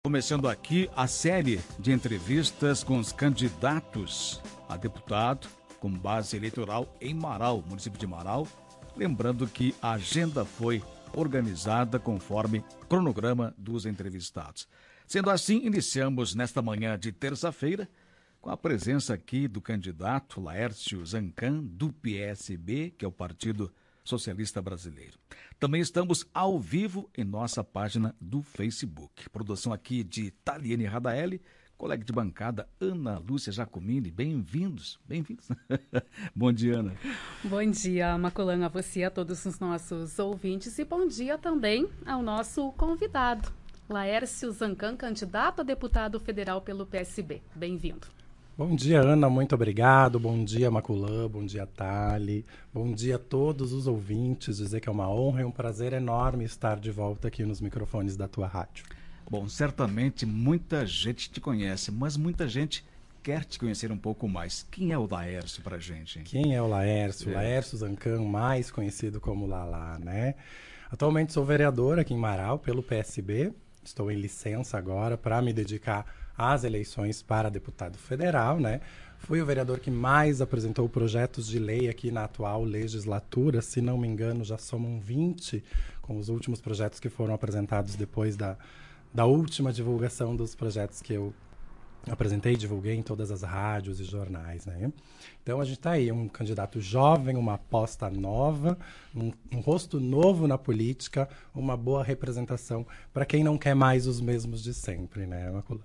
Começando aqui a série de entrevistas com os candidatos a deputado com base eleitoral em Marau, município de Marau. Lembrando que a agenda foi organizada conforme cronograma dos entrevistados. Sendo assim, iniciamos nesta manhã de terça-feira com a presença aqui do candidato Laércio Zancan, do PSB, que é o Partido Socialista Brasileiro. Também estamos ao vivo em nossa página do Facebook. Produção aqui de Taliene Radaelli, colega de bancada Ana Lúcia Jacomini. Bem-vindos. Bom dia, Ana. Bom dia, Maculana, a você e a todos os nossos ouvintes. E bom dia também ao nosso convidado, Laércio Zancan, candidato a deputado federal pelo PSB. Bem-vindo. Bom dia, Ana, muito obrigado. Bom dia, Maculã, bom dia, Thali. Bom dia a todos os ouvintes. Dizer que é uma honra e um prazer enorme estar de volta aqui nos microfones da tua rádio. Bom, certamente muita gente te conhece, mas muita gente quer te conhecer um pouco mais. Quem é o Laércio pra gente, hein? Quem é o Laércio? Laércio Zancan, mais conhecido como Lalá, né? Atualmente sou vereador aqui em Marau pelo PSB. Estou em licença agora para me dedicar às eleições para deputado federal, né? Fui o vereador que mais apresentou projetos de lei aqui na atual legislatura. Se não me engano, já somam 20 com os últimos projetos que foram apresentados depois da última divulgação dos projetos que eu apresentei e divulguei em todas as rádios e jornais, né? Então a gente está aí, um candidato jovem, uma aposta nova, um rosto novo na política, uma boa representação para quem não quer mais os mesmos de sempre, né, Maculã?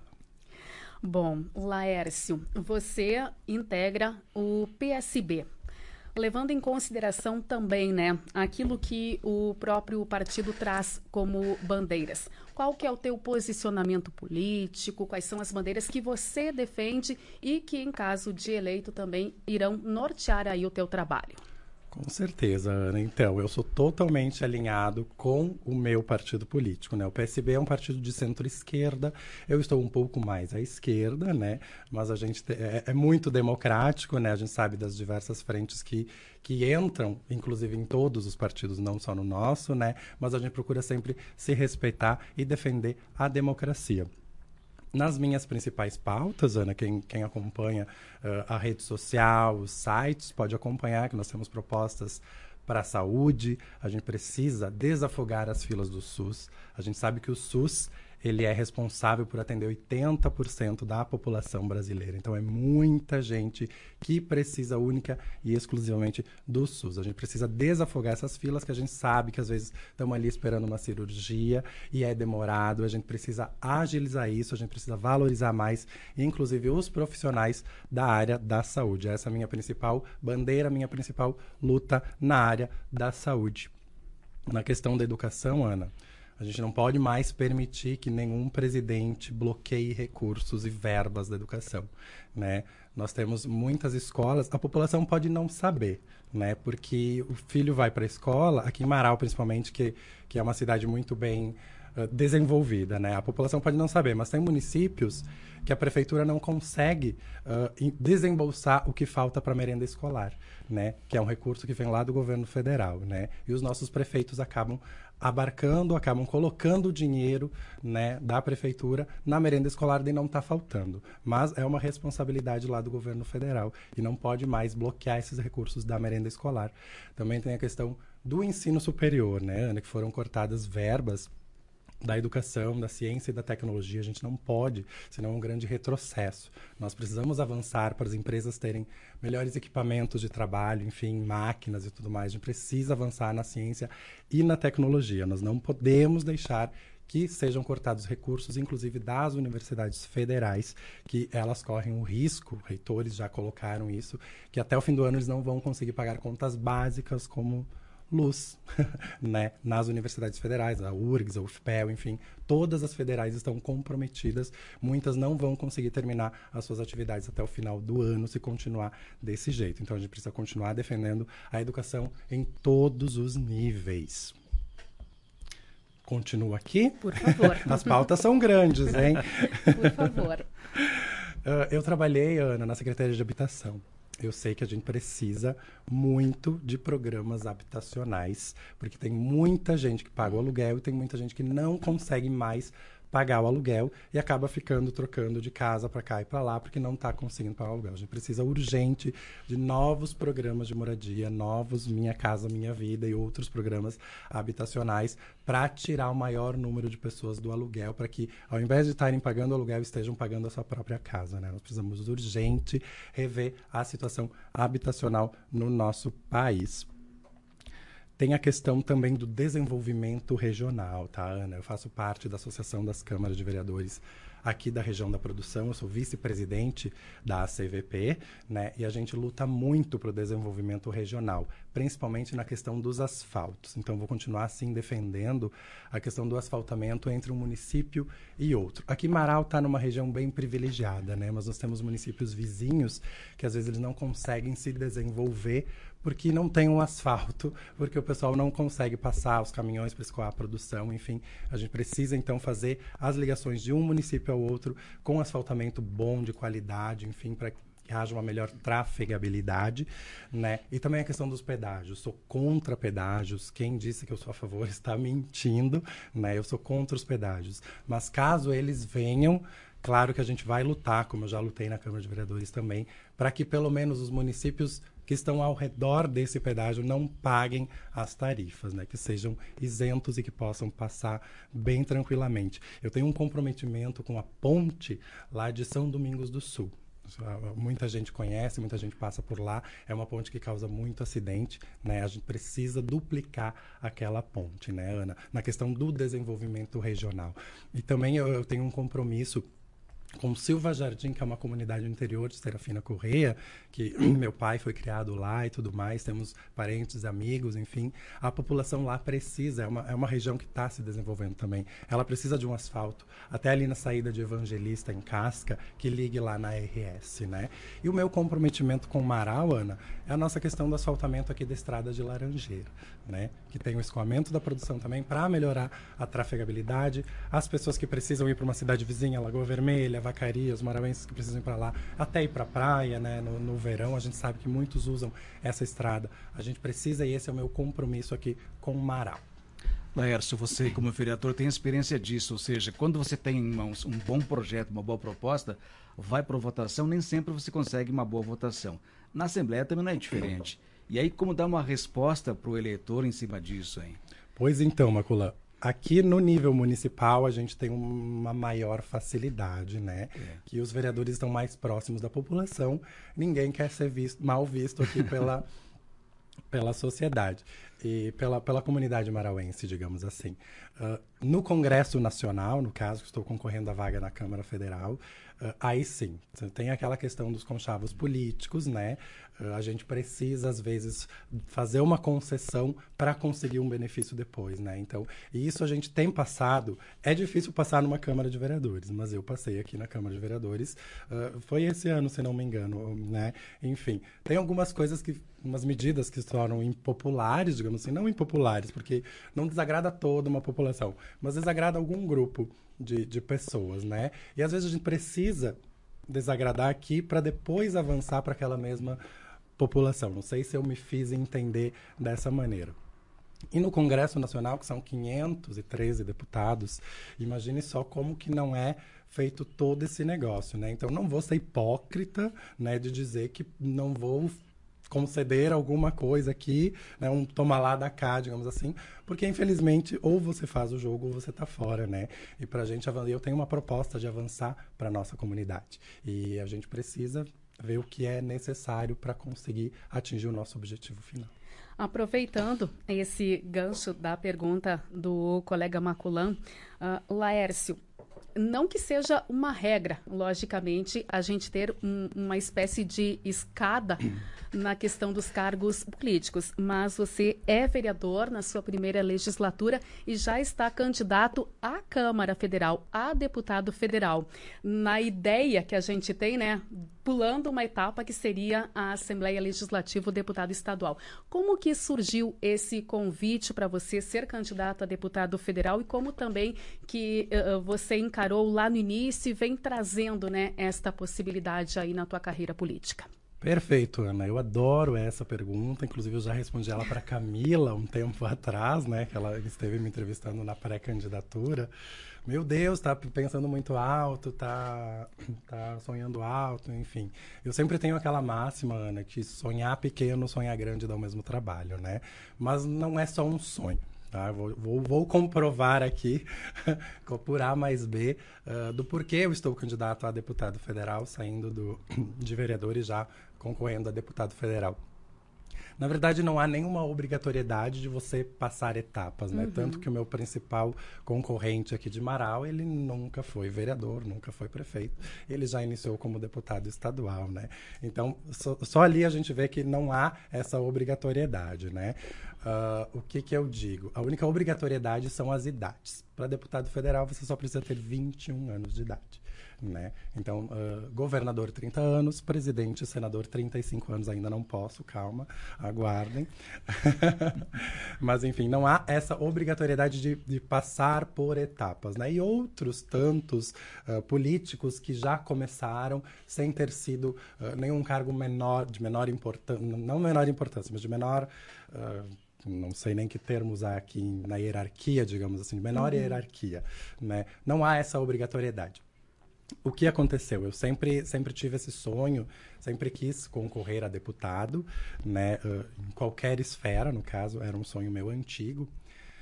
Bom, Laércio, você integra o PSB, levando em consideração também, né, aquilo que o próprio partido traz como bandeiras. Qual que é o teu posicionamento político? Quais são as bandeiras que você defende e que, em caso de eleito, também irão nortear aí o teu trabalho? Com certeza, Ana. Então, eu sou totalmente alinhado com o meu partido político, né? O PSB é um partido de centro-esquerda, eu estou um pouco mais à esquerda, né? Mas a gente é muito democrático, né? A gente sabe das diversas frentes que entram, inclusive em todos os partidos, não só no nosso, né? Mas a gente procura sempre se respeitar e defender a democracia. Nas minhas principais pautas, Ana, quem acompanha a rede social, os sites, pode acompanhar que nós temos propostas para a saúde. A gente precisa desafogar as filas do SUS. A gente sabe que o SUS ele é responsável por atender 80% da população brasileira. Então, é muita gente que precisa única e exclusivamente do SUS. A gente precisa desafogar essas filas que a gente sabe que, às vezes, estamos ali esperando uma cirurgia e é demorado. A gente precisa agilizar isso, a gente precisa valorizar mais, inclusive, os profissionais da área da saúde. Essa é a minha principal bandeira, minha principal luta na área da saúde. Na questão da educação, Ana, a gente não pode mais permitir que nenhum presidente bloqueie recursos e verbas da educação, né? Nós temos muitas escolas, a população pode não saber, né? Porque o filho vai para a escola, aqui em Marau principalmente, que é uma cidade muito bem desenvolvida, né? A população pode não saber, mas tem municípios que a prefeitura não consegue desembolsar o que falta para a merenda escolar, né? Que é um recurso que vem lá do governo federal, né? E os nossos prefeitos acabam colocando o dinheiro, né, da prefeitura na merenda escolar e não está faltando. Mas é uma responsabilidade lá do governo federal e não pode mais bloquear esses recursos da merenda escolar. Também tem a questão do ensino superior, né, Ana, que foram cortadas verbas da educação, da ciência e da tecnologia. A gente não pode, senão é um grande retrocesso. Nós precisamos avançar para as empresas terem melhores equipamentos de trabalho, enfim, máquinas e tudo mais. A gente precisa avançar na ciência e na tecnologia. Nós não podemos deixar que sejam cortados recursos, inclusive das universidades federais, que elas correm o risco, reitores já colocaram isso, que até o fim do ano eles não vão conseguir pagar contas básicas como luz, né? Nas universidades federais, a URGS, a UFPEL, enfim, todas as federais estão comprometidas, muitas não vão conseguir terminar as suas atividades até o final do ano se continuar desse jeito. Então a gente precisa continuar defendendo a educação em todos os níveis. Continua aqui? Por favor. As pautas são grandes, hein? Por favor. Eu trabalhei, Ana, na Secretaria de Habitação. Eu sei que a gente precisa muito de programas habitacionais, porque tem muita gente que paga o aluguel e tem muita gente que não consegue mais pagar o aluguel e acaba trocando de casa para cá e para lá, porque não está conseguindo pagar o aluguel. A gente precisa urgente de novos programas de moradia, novos Minha Casa Minha Vida e outros programas habitacionais para tirar o maior número de pessoas do aluguel, para que, ao invés de estarem pagando o aluguel, estejam pagando a sua própria casa, né? Nós precisamos urgente rever a situação habitacional no nosso país. Tem a questão também do desenvolvimento regional, tá, Ana? Eu faço parte da Associação das Câmaras de Vereadores aqui da região da produção, eu sou vice-presidente da ACVP, né? E a gente luta muito para o desenvolvimento regional, principalmente na questão dos asfaltos. Então, vou continuar, assim, defendendo a questão do asfaltamento entre um município e outro. Aqui, Marau está numa região bem privilegiada, né? Mas nós temos municípios vizinhos que, às vezes, eles não conseguem se desenvolver porque não tem um asfalto, porque o pessoal não consegue passar os caminhões para escoar a produção, enfim. A gente precisa, então, fazer as ligações de um município ao outro com asfaltamento bom, de qualidade, enfim, para que haja uma melhor trafegabilidade, né? E também a questão dos pedágios. Sou contra pedágios. Quem disse que eu sou a favor está mentindo, né? Eu sou contra os pedágios. Mas caso eles venham, claro que a gente vai lutar, como eu já lutei na Câmara de Vereadores também, para que pelo menos os municípios que estão ao redor desse pedágio não paguem as tarifas, né? Que sejam isentos e que possam passar bem tranquilamente. Eu tenho um comprometimento com a ponte lá de São Domingos do Sul. Muita gente conhece, muita gente passa por lá. É uma ponte que causa muito acidente, né? A gente precisa duplicar aquela ponte, né, Ana? Na questão do desenvolvimento regional. E também eu tenho um compromisso com Silva Jardim, que é uma comunidade no interior de Serafina Correia, que meu pai foi criado lá e tudo mais, temos parentes, amigos, enfim. A população lá precisa, é uma região que está se desenvolvendo também. Ela precisa de um asfalto, até ali na saída de Evangelista, em Casca, que ligue lá na RS, né? E o meu comprometimento com Marau, Ana, é a nossa questão do asfaltamento aqui da estrada de Laranjeira, né? Que tem o escoamento da produção também para melhorar a trafegabilidade. As pessoas que precisam ir para uma cidade vizinha, Lagoa Vermelha, Vacaria, os marauenses que precisam ir para lá, até ir para a praia, né? No verão, a gente sabe que muitos usam essa estrada. A gente precisa, e esse é o meu compromisso aqui com o Marau. Laércio, você como vereador tem experiência disso, ou seja, quando você tem em mãos um bom projeto, uma boa proposta, vai para votação, nem sempre você consegue uma boa votação. Na Assembleia também não é diferente. E aí, como dar uma resposta para o eleitor em cima disso, hein? Pois então, Maculã. Aqui no nível municipal a gente tem uma maior facilidade, né? Que os vereadores estão mais próximos da população. Ninguém quer ser mal visto aqui pela sociedade e pela comunidade marauense, digamos assim. No Congresso Nacional, no caso, que estou concorrendo à vaga na Câmara Federal, aí sim, tem aquela questão dos conchavos políticos, né? A gente precisa, às vezes, fazer uma concessão para conseguir um benefício depois, né? Então, isso a gente tem passado. É difícil passar numa Câmara de Vereadores, mas eu passei aqui na Câmara de Vereadores. Foi esse ano, se não me engano, né? Enfim, tem algumas coisas umas medidas que se tornam impopulares, digamos assim, não impopulares, porque não desagrada toda uma população, mas desagrada algum grupo de pessoas, né? E às vezes a gente precisa desagradar aqui para depois avançar para aquela mesma população. Não sei se eu me fiz entender dessa maneira. E no Congresso Nacional, que são 513 deputados, imagine só como que não é feito todo esse negócio, né? Então, não vou ser hipócrita, né, de dizer que não vou conceder alguma coisa aqui, né, um toma lá da cá, digamos assim, porque infelizmente ou você faz o jogo ou você está fora, né? E para a gente, eu tenho uma proposta de avançar para a nossa comunidade e a gente precisa ver o que é necessário para conseguir atingir o nosso objetivo final. Aproveitando esse gancho da pergunta do colega Maculan, Laércio, não que seja uma regra, logicamente, a gente ter uma espécie de escada na questão dos cargos políticos, mas você é vereador na sua primeira legislatura e já está candidato à Câmara Federal, a deputado federal. Na ideia que a gente tem, né, pulando uma etapa que seria a Assembleia Legislativa, o deputado estadual. Como que surgiu esse convite para você ser candidato a deputado federal e como também que você encarou lá no início e vem trazendo, né, esta possibilidade aí na tua carreira política? Perfeito, Ana. Eu adoro essa pergunta. Inclusive, eu já respondi ela para Camila um tempo atrás, né? Que ela esteve me entrevistando na pré-candidatura. Meu Deus, tá pensando muito alto, tá sonhando alto, enfim. Eu sempre tenho aquela máxima, Ana, que sonhar pequeno, sonhar grande dá o mesmo trabalho, né? Mas não é só um sonho. Tá? Vou comprovar aqui, por A mais B, do porquê eu estou candidato a deputado federal, saindo de vereador e já concorrendo a deputado federal. Na verdade, não há nenhuma obrigatoriedade de você passar etapas, né? Tanto que o meu principal concorrente aqui de Marau, ele nunca foi vereador, nunca foi prefeito. Ele já iniciou como deputado estadual, né? Então, só ali a gente vê que não há essa obrigatoriedade, né? O que eu digo? A única obrigatoriedade são as idades. Para deputado federal, você só precisa ter 21 anos de idade. Né? Então, governador 30 anos, presidente e senador 35 anos, ainda não posso, calma, aguardem. Mas, enfim, não há essa obrigatoriedade de passar por etapas. Né? E outros tantos políticos que já começaram sem ter sido nenhum cargo de menor importância, não menor importância, mas de menor... não sei nem que termo usar aqui na hierarquia, digamos assim, de menor hierarquia. Né? Não há essa obrigatoriedade. O que aconteceu? Eu sempre tive esse sonho, sempre quis concorrer a deputado, né? Em qualquer esfera, no caso, era um sonho meu antigo.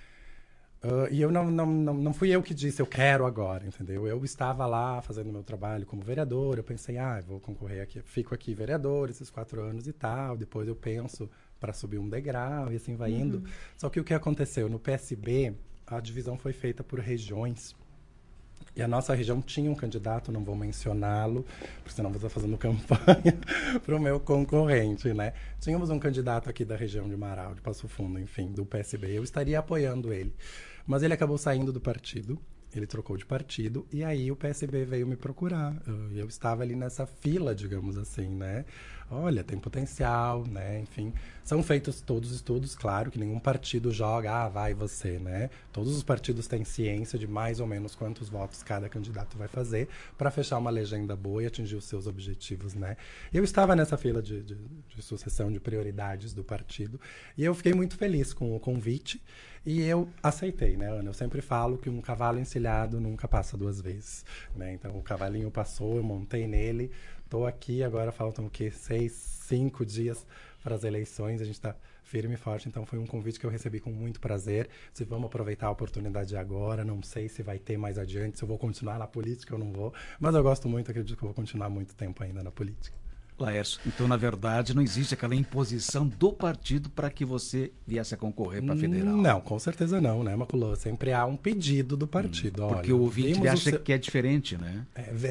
E eu não fui eu que disse, eu quero agora, entendeu? Eu estava lá fazendo meu trabalho como vereador, eu pensei, vou concorrer aqui, fico aqui vereador esses 4 anos e tal, depois eu penso para subir um degrau e assim vai indo. Só que o que aconteceu? No PSB, a divisão foi feita por regiões. E a nossa região tinha um candidato, não vou mencioná-lo, porque senão vou estar fazendo campanha para o meu concorrente, né? Tínhamos um candidato aqui da região de Marau, de Passo Fundo, enfim, do PSB. Eu estaria apoiando ele. Mas ele acabou saindo do partido, ele trocou de partido, e aí o PSB veio me procurar. Eu estava ali nessa fila, digamos assim, né? Olha, tem potencial, né? Enfim, são feitos todos os estudos, claro, que nenhum partido joga, vai você, né? Todos os partidos têm ciência de mais ou menos quantos votos cada candidato vai fazer para fechar uma legenda boa e atingir os seus objetivos, né? Eu estava nessa fila de sucessão de prioridades do partido e eu fiquei muito feliz com o convite e eu aceitei, né, Ana? Eu sempre falo que um cavalo encilhado nunca passa 2 vezes, né? Então, o cavalinho passou, eu montei nele, estou aqui, agora faltam o quê? 5 dias para as eleições, a gente está firme e forte, então foi um convite que eu recebi com muito prazer. Se vamos aproveitar a oportunidade agora, não sei se vai ter mais adiante, se eu vou continuar na política ou não vou, mas eu gosto muito, acredito que eu vou continuar muito tempo ainda na política. Laércio, então, na verdade, não existe aquela imposição do partido para que você viesse a concorrer para federal? Não, com certeza não, né, Maculô? Sempre há um pedido do partido. Porque olha, o ouvinte acha que é diferente, né?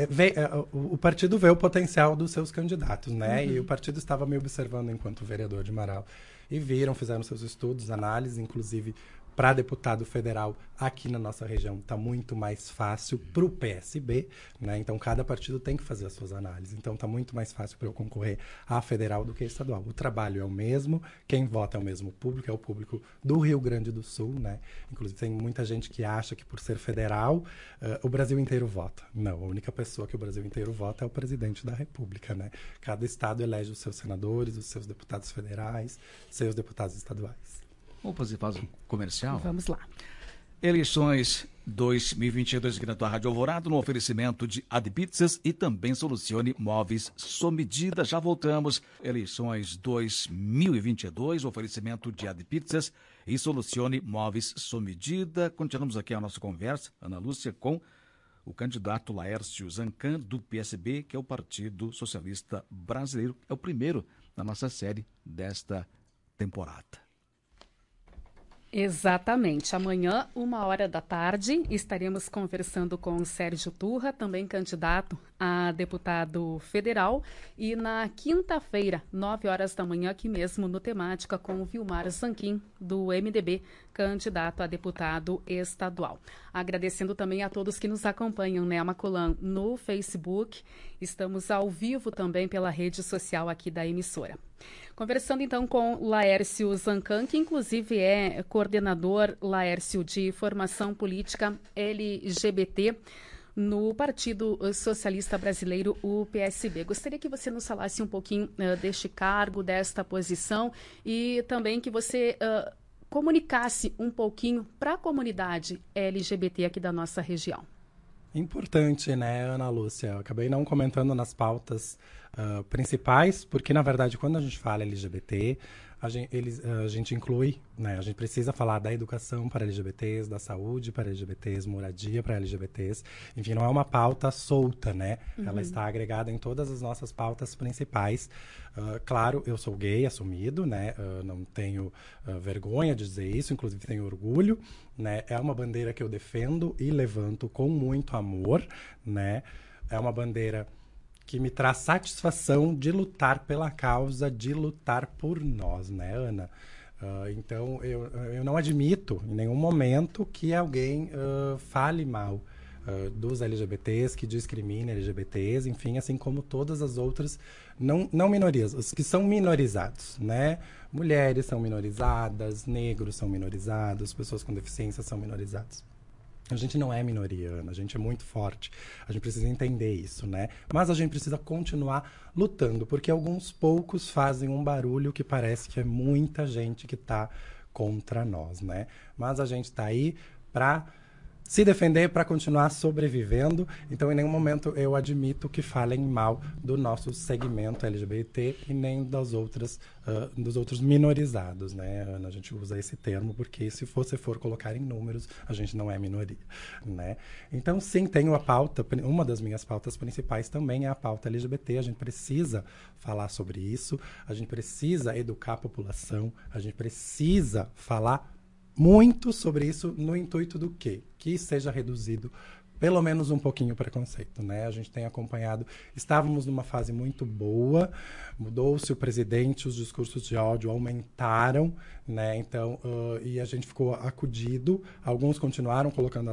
O partido vê o potencial dos seus candidatos, né? E o partido estava me observando enquanto vereador de Marau. E fizeram seus estudos, análises, inclusive para deputado federal aqui na nossa região está muito mais fácil para o PSB, né? Então cada partido tem que fazer as suas análises. Então está muito mais fácil para eu concorrer a federal do que a estadual. O trabalho é o mesmo, quem vota é o mesmo público, é o público do Rio Grande do Sul, né? Inclusive tem muita gente que acha que por ser federal o Brasil inteiro vota. Não, a única pessoa que o Brasil inteiro vota é o presidente da República, né? Cada estado elege os seus senadores, os seus deputados federais, seus deputados estaduais. Vamos fazer um comercial? Vamos lá. Eleições 2022 aqui na tua Rádio Alvorada, no oferecimento de Adpizzas e também Solucione Móveis Somedida. Já voltamos. Eleições 2022, oferecimento de Adpizzas e Solucione Móveis Somedida. Continuamos aqui a nossa conversa, Ana Lúcia, com o candidato Laércio Zancan, do PSB, que é o Partido Socialista Brasileiro. É o primeiro da nossa série desta temporada. Exatamente. Amanhã, 13h, estaremos conversando com o Sérgio Turra, também candidato a deputado federal. E na quinta-feira, 9h, aqui mesmo no Temática, com o Vilmar Zanquim, do MDB, candidato a deputado estadual. Agradecendo também a todos que nos acompanham, né, Maculan, no Facebook. Estamos ao vivo também pela rede social aqui da emissora. Conversando então com Laércio Zancan, que inclusive é coordenador, Laércio, de formação política LGBT. no Partido Socialista Brasileiro, o PSB. Gostaria que você nos falasse um pouquinho deste cargo, desta posição e também que você comunicasse um pouquinho para a comunidade LGBT aqui da nossa região. Importante, né, Ana Lúcia? Eu acabei não comentando nas pautas principais, porque, na verdade, quando a gente fala LGBT, a gente inclui, né, a gente precisa falar da educação para LGBTs, da saúde para LGBTs, moradia para LGBTs. Enfim, não é uma pauta solta, né? Ela está agregada em todas as nossas pautas principais. Claro, eu sou gay, assumido, né? Não tenho vergonha de dizer isso, inclusive tenho orgulho, né? É uma bandeira que eu defendo e levanto com muito amor, né? É uma bandeira que me traz satisfação de lutar pela causa, de lutar por nós, né, Ana? Então, eu não admito em nenhum momento que alguém fale mal dos LGBTs, que discrimine LGBTs, enfim, assim como todas as outras, não minorias, os que são minorizados, né? Mulheres são minorizadas, negros são minorizados, pessoas com deficiência são minorizadas. A gente não é minoria, Ana, a gente é muito forte. A gente precisa entender isso, né? Mas a gente precisa continuar lutando, porque alguns poucos fazem um barulho que parece que é muita gente que está contra nós, né? Mas a gente está aí para se defender, para continuar sobrevivendo. Então, em nenhum momento eu admito que falem mal do nosso segmento LGBT e nem dos outros minorizados, né, Ana? A gente usa esse termo porque se você for colocar em números, a gente não é minoria, né? Então, sim, tenho a pauta, uma das minhas pautas principais também é a pauta LGBT. A gente precisa falar sobre isso, a gente precisa educar a população, a gente precisa falar muito sobre isso no intuito do quê? Que seja reduzido pelo menos um pouquinho o preconceito, né? A gente tem acompanhado, estávamos numa fase muito boa, mudou-se o presidente, os discursos de ódio aumentaram, né? Então, e a gente ficou acudido, alguns continuaram colocando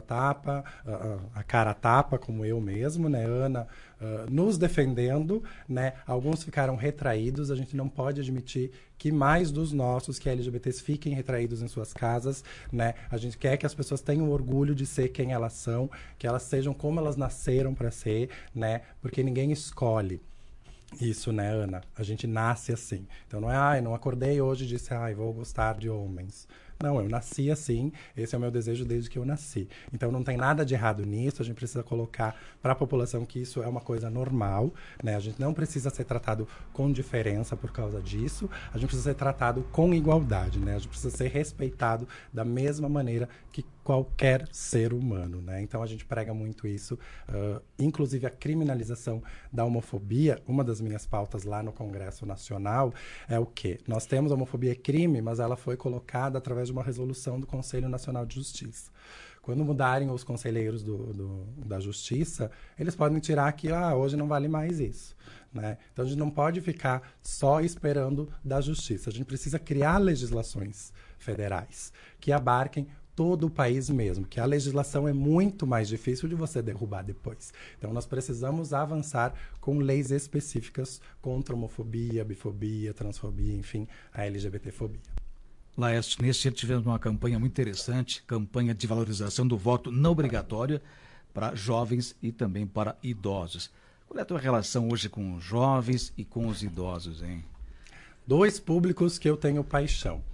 a cara a tapa, como eu mesmo, né, Ana? Nos defendendo, né? Alguns ficaram retraídos, a gente não pode admitir que mais dos nossos, que LGBTs, fiquem retraídos em suas casas, né? A gente quer que as pessoas tenham orgulho de ser quem elas são, que elas sejam como elas nasceram para ser, né? Porque ninguém escolhe isso, né, Ana? A gente nasce assim. Então não é, não acordei hoje e disse, vou gostar de homens. Não, eu nasci assim, esse é o meu desejo desde que eu nasci. Então não tem nada de errado nisso, a gente precisa colocar para a população que isso é uma coisa normal, né? A gente não precisa ser tratado com diferença por causa disso, a gente precisa ser tratado com igualdade, né? A gente precisa ser respeitado da mesma maneira que qualquer ser humano, né? Então a gente prega muito isso, inclusive a criminalização da homofobia. Uma das minhas pautas lá no Congresso Nacional é o quê? Nós temos a homofobia crime, mas ela foi colocada através de uma resolução do Conselho Nacional de Justiça. Quando mudarem os conselheiros da Justiça, eles podem tirar que hoje não vale mais isso, né? Então a gente não pode ficar só esperando da Justiça. A gente precisa criar legislações federais que abarquem todo o país mesmo, que a legislação é muito mais difícil de você derrubar depois. Então, nós precisamos avançar com leis específicas contra a homofobia, bifobia, transfobia, enfim, a LGBTfobia. Laércio, nesse ano tivemos uma campanha muito interessante, campanha de valorização do voto não obrigatório para jovens e também para idosos. Qual é a tua relação hoje com os jovens e com os idosos, hein? Dois públicos que eu tenho paixão,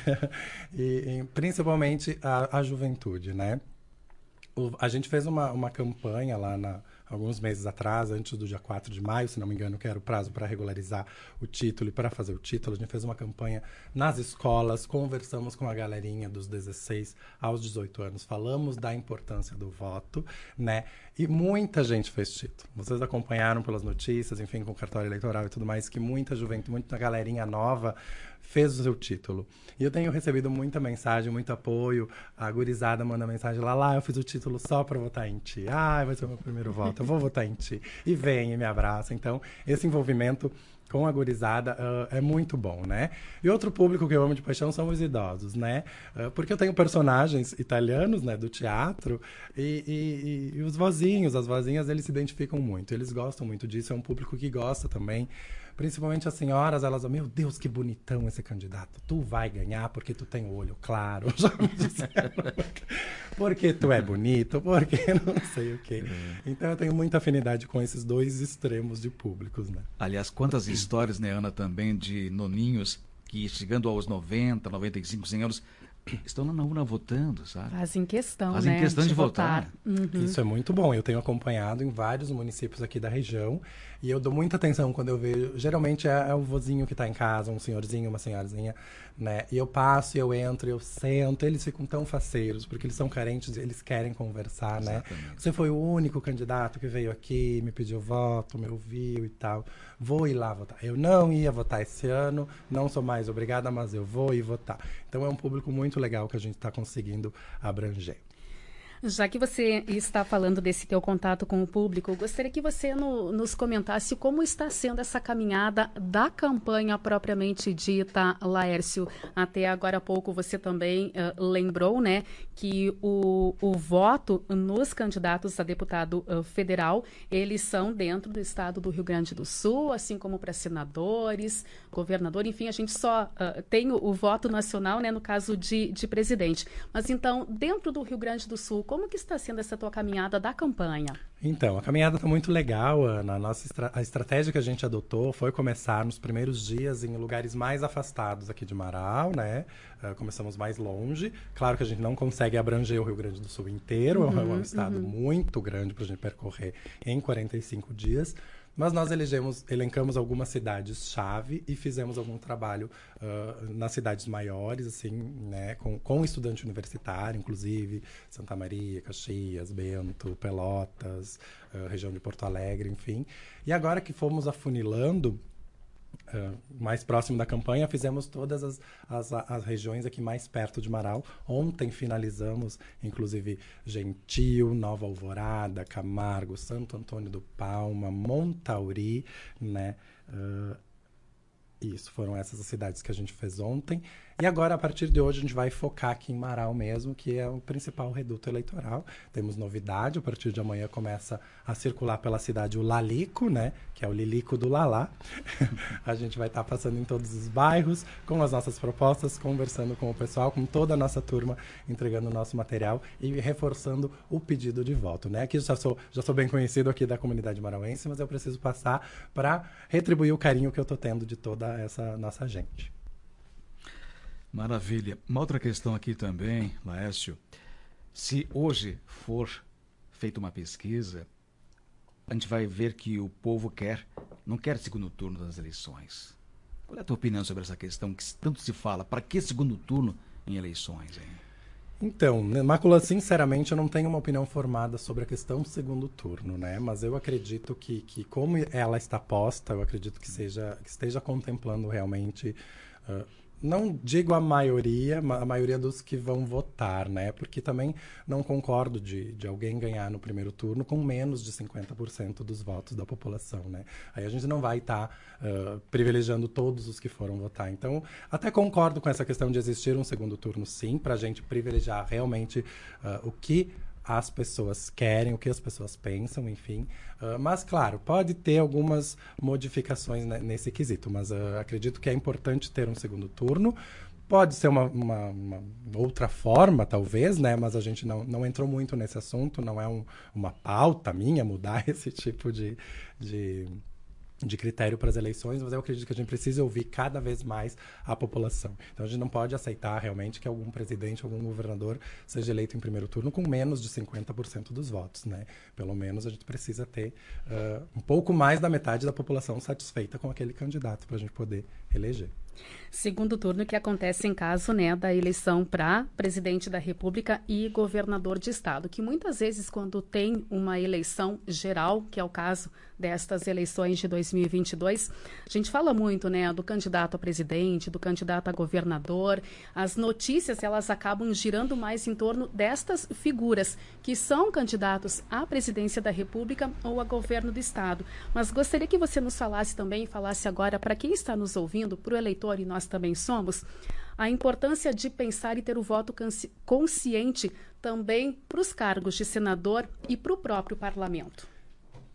e principalmente a juventude, né? A gente fez uma campanha lá alguns meses atrás, antes do dia 4 de maio, se não me engano, que era o prazo para regularizar o título e para fazer o título. A gente fez uma campanha nas escolas, conversamos com a galerinha dos 16 aos 18 anos, falamos da importância do voto, né? E muita gente fez título. Vocês acompanharam pelas notícias, enfim, com o cartório eleitoral e tudo mais, que muita juventude, muita galerinha nova fez o seu título. E eu tenho recebido muita mensagem, muito apoio. A gurizada manda mensagem lá, eu fiz o título só para votar em ti. Vai ser o meu primeiro voto, eu vou votar em ti. E vem e me abraça. Então, esse envolvimento com a gurizada é muito bom, né? E outro público que eu amo de paixão são os idosos, né? Porque eu tenho personagens italianos, né, do teatro, e os vozinhos, as vozinhas, eles se identificam muito, eles gostam muito disso, é um público que gosta também Principalmente as senhoras, elas, meu Deus, que bonitão esse candidato. Tu vai ganhar porque tu tem o olho claro. Já me disseram. Porque tu é bonito, porque não sei o quê. Então eu tenho muita afinidade com esses dois extremos de públicos, né? Aliás, quantas histórias, né, Ana, também de noninhos que chegando aos 90, 95, 100 anos, estão lá na urna votando, sabe? Fazem questão, Fazem né, questão de votar. Isso é muito bom. Eu tenho acompanhado em vários municípios aqui da região e eu dou muita atenção quando eu vejo. Geralmente é o vozinho que está em casa, um senhorzinho, uma senhorazinha, né? E eu passo, eu entro, eu sento. Eles ficam tão faceiros porque eles são carentes, eles querem conversar, Exatamente. né? Você foi o único candidato que veio aqui, me pediu voto, me ouviu e tal. Vou ir lá votar. Eu não ia votar esse ano, não sou mais obrigada, mas eu vou ir votar. Então é um público muito legal que a gente está conseguindo abranger. Já que você está falando desse teu contato com o público, eu gostaria que você nos comentasse como está sendo essa caminhada da campanha propriamente dita, Laércio. Até agora há pouco você também lembrou, né, que o voto nos candidatos a deputado federal, eles são dentro do estado do Rio Grande do Sul, assim como para senadores, governador, enfim, a gente só tem o voto nacional, né, no caso de presidente. Mas então, dentro do Rio Grande do Sul, como que está sendo essa tua caminhada da campanha? Então, a caminhada está muito legal, Ana. A estratégia que a gente adotou foi começar nos primeiros dias em lugares mais afastados aqui de Marau, né? Começamos mais longe. Claro que a gente não consegue abranger o Rio Grande do Sul inteiro, é um estado muito grande para a gente percorrer em 45 dias. Mas nós elencamos algumas cidades-chave e fizemos algum trabalho nas cidades maiores, assim, né, com estudante universitário, inclusive, Santa Maria, Caxias, Bento, Pelotas, região de Porto Alegre, enfim. E agora que fomos afunilando, mais próximo da campanha, fizemos todas as regiões aqui mais perto de Marau. Ontem finalizamos, inclusive, Gentil, Nova Alvorada, Camargo, Santo Antônio do Palma, Montauri, né? Isso, foram essas as cidades que a gente fez ontem. E agora, a partir de hoje, a gente vai focar aqui em Marau mesmo, que é o principal reduto eleitoral. Temos novidade, a partir de amanhã começa a circular pela cidade o Lalico, né? Que é o Lilico do Lalá. A gente vai estar passando em todos os bairros, com as nossas propostas, conversando com o pessoal, com toda a nossa turma, entregando o nosso material e reforçando o pedido de voto, né? Aqui já sou bem conhecido aqui da comunidade marauense, mas eu preciso passar para retribuir o carinho que eu estou tendo de toda essa nossa gente. Maravilha. Uma outra questão aqui também, Laércio. Se hoje for feita uma pesquisa, a gente vai ver que o povo não quer segundo turno das eleições. Qual é a tua opinião sobre essa questão que tanto se fala? Para que segundo turno em eleições, hein? Então, Mácula, sinceramente, eu não tenho uma opinião formada sobre a questão do segundo turno, né? Mas eu acredito que como ela está posta, eu acredito que esteja contemplando realmente... não digo a maioria dos que vão votar, né? Porque também não concordo de alguém ganhar no primeiro turno com menos de 50% dos votos da população, né? Aí a gente não vai estar privilegiando todos os que foram votar. Então, até concordo com essa questão de existir um segundo turno, sim, para a gente privilegiar realmente o que as pessoas querem, o que as pessoas pensam, enfim. Mas, claro, pode ter algumas modificações nesse quesito, mas acredito que é importante ter um segundo turno. Pode ser uma outra forma, talvez, né? Mas a gente não entrou muito nesse assunto, não é uma pauta minha mudar esse tipo de critério para as eleições, mas eu acredito que a gente precisa ouvir cada vez mais a população. Então, a gente não pode aceitar realmente que algum presidente, algum governador seja eleito em primeiro turno com menos de 50% dos votos, né? Pelo menos a gente precisa ter um pouco mais da metade da população satisfeita com aquele candidato para a gente poder eleger. Segundo turno que acontece em caso, né, da eleição para presidente da República e governador de estado, que muitas vezes quando tem uma eleição geral, que é o caso destas eleições de 2022, a gente fala muito, né, do candidato a presidente, do candidato a governador. As notícias, elas acabam girando mais em torno destas figuras que são candidatos à presidência da República ou a governo do estado. Mas gostaria que você nos falasse também, falasse agora para quem está nos ouvindo, para o eleitor, e nós também somos, a importância de pensar e ter o voto consciente também para os cargos de senador e para o próprio parlamento.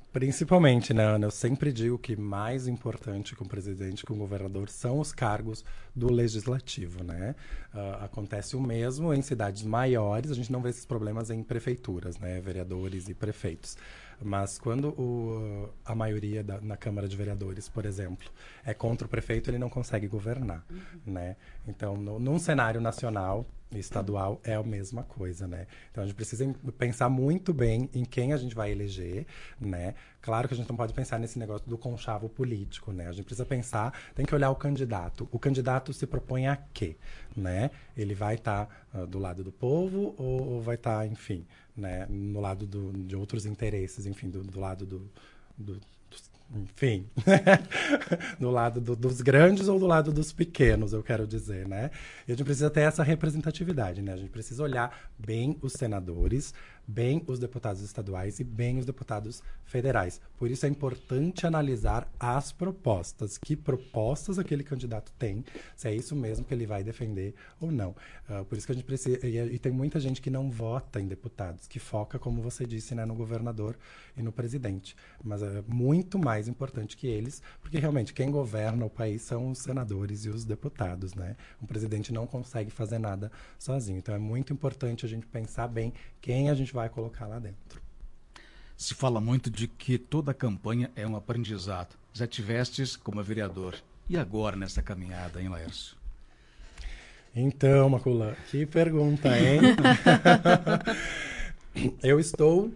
Principalmente, né, Ana? Eu sempre digo que mais importante que um presidente, que um governador, são os cargos do legislativo, né? Acontece o mesmo em cidades maiores, a gente não vê esses problemas em prefeituras, né? Vereadores e prefeitos. Mas quando a maioria na Câmara de Vereadores, por exemplo, é contra o prefeito, ele não consegue governar, né? Então, num cenário nacional e estadual, é a mesma coisa, né? Então, a gente precisa pensar muito bem em quem a gente vai eleger, né? Claro que a gente não pode pensar nesse negócio do conchavo político, né? A gente precisa pensar, tem que olhar o candidato. O candidato se propõe a quê, né? Ele vai estar do lado do povo ou vai estar, enfim, né, no lado de outros interesses, enfim, do lado enfim, do lado dos grandes ou do lado dos pequenos, eu quero dizer, né? E a gente precisa ter essa representatividade, né? A gente precisa olhar bem os senadores, bem os deputados estaduais e bem os deputados federais. Por isso é importante analisar as propostas. Que propostas aquele candidato tem, se é isso mesmo que ele vai defender ou não. Por isso que a gente precisa... E tem muita gente que não vota em deputados, que foca, como você disse, né, no governador e no presidente. Mas é muito mais importante que eles, porque realmente quem governa o país são os senadores e os deputados, né? O presidente não consegue fazer nada sozinho. Então é muito importante a gente pensar bem quem a gente vai colocar lá dentro. Se fala muito de que toda campanha é um aprendizado. Já tivestes como vereador. E agora nessa caminhada, hein, Laércio? Então, Macula, que pergunta, hein? Eu estou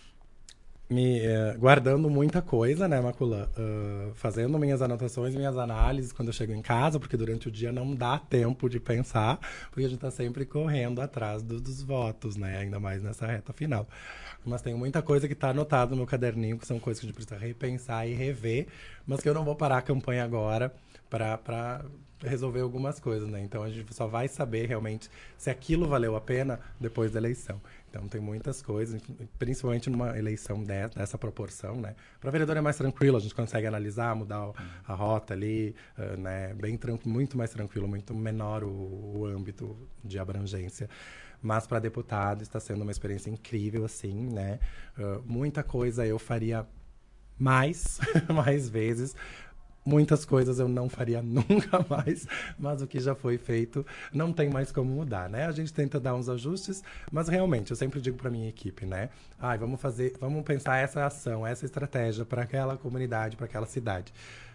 me guardando muita coisa, né, Macula? Fazendo minhas anotações, minhas análises quando eu chego em casa, porque durante o dia não dá tempo de pensar, porque a gente está sempre correndo atrás dos votos, né? Ainda mais nessa reta final. Mas tem muita coisa que está anotada no meu caderninho, que são coisas que a gente precisa repensar e rever, mas que eu não vou parar a campanha agora para resolver algumas coisas, né? Então a gente só vai saber realmente se aquilo valeu a pena depois da eleição. Então tem muitas coisas, principalmente numa eleição dessa proporção, né? Para vereador é mais tranquilo, a gente consegue analisar, mudar a rota ali, né? Bem muito mais tranquilo, muito menor o âmbito de abrangência. Mas para deputado está sendo uma experiência incrível, assim, né? Muita coisa eu faria mais vezes. Muitas coisas eu não faria nunca mais, mas o que já foi feito não tem mais como mudar, né? A gente tenta dar uns ajustes, mas realmente, eu sempre digo para minha equipe, né? Vamos pensar essa ação, essa estratégia para aquela comunidade, para aquela cidade.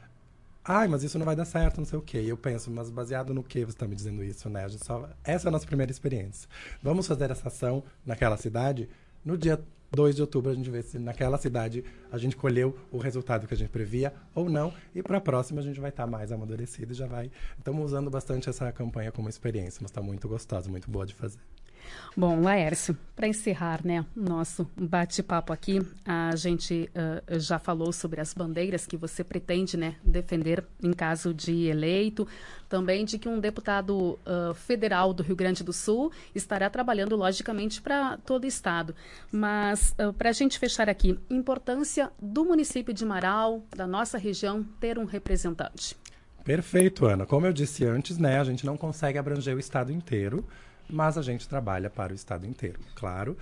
Mas isso não vai dar certo, não sei o quê. E eu penso, mas baseado no que você está me dizendo isso, né? Essa é a nossa primeira experiência. Vamos fazer essa ação naquela cidade? No dia 2 de outubro a gente vê se naquela cidade a gente colheu o resultado que a gente previa ou não. E para a próxima a gente vai estar mais amadurecido e já vai... Estamos usando bastante essa campanha como experiência, mas está muito gostosa, muito boa de fazer. Bom, Laércio, para encerrar, né, nosso bate-papo aqui, a gente já falou sobre as bandeiras que você pretende, né, defender em caso de eleito, também de que um deputado federal do Rio Grande do Sul estará trabalhando, logicamente, para todo o estado. Mas, para a gente fechar aqui, importância do município de Marau, da nossa região, ter um representante. Perfeito, Ana. Como eu disse antes, né, a gente não consegue abranger o estado inteiro, mas a gente trabalha para o estado inteiro, claro,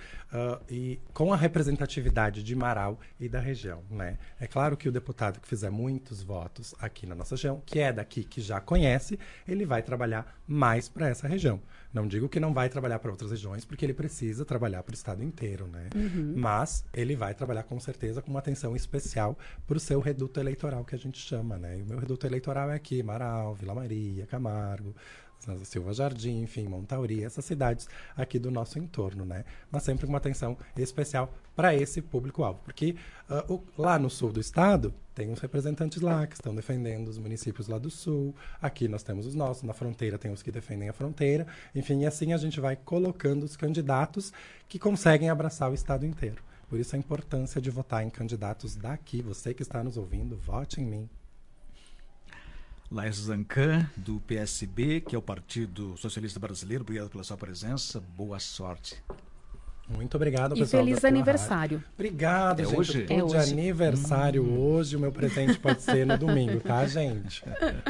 e com a representatividade de Marau e da região, né? É claro que o deputado que fizer muitos votos aqui na nossa região, que é daqui, que já conhece, ele vai trabalhar mais para essa região. Não digo que não vai trabalhar para outras regiões, porque ele precisa trabalhar para o estado inteiro, né? Mas ele vai trabalhar com certeza com uma atenção especial para o seu reduto eleitoral, que a gente chama, né? E o meu reduto eleitoral é aqui, Marau, Vila Maria, Camargo, Silva Jardim, enfim, Montauri, essas cidades aqui do nosso entorno, né? Mas sempre com uma atenção especial para esse público-alvo. Porque lá no sul do estado, tem os representantes lá que estão defendendo os municípios lá do sul. Aqui nós temos os nossos, na fronteira tem os que defendem a fronteira. Enfim, e assim a gente vai colocando os candidatos que conseguem abraçar o estado inteiro. Por isso a importância de votar em candidatos daqui. Você que está nos ouvindo, vote em mim. Laércio Zancan, do PSB, que é o Partido Socialista Brasileiro. Obrigado pela sua presença. Boa sorte. Muito obrigado, e pessoal. E feliz aniversário. Rádio. Obrigado, gente. Hoje? Eu tô de aniversário hoje. O meu presente pode ser no domingo, tá, gente?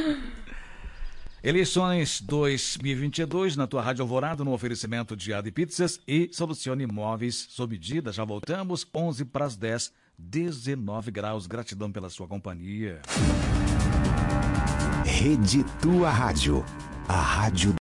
Eleições 2022 na tua Rádio Alvorada, no oferecimento de Adi Pizzas e Solucione Imóveis sob medida. Já voltamos, 11 para as 10 19 graus. Gratidão pela sua companhia. Rede Tua Rádio, a rádio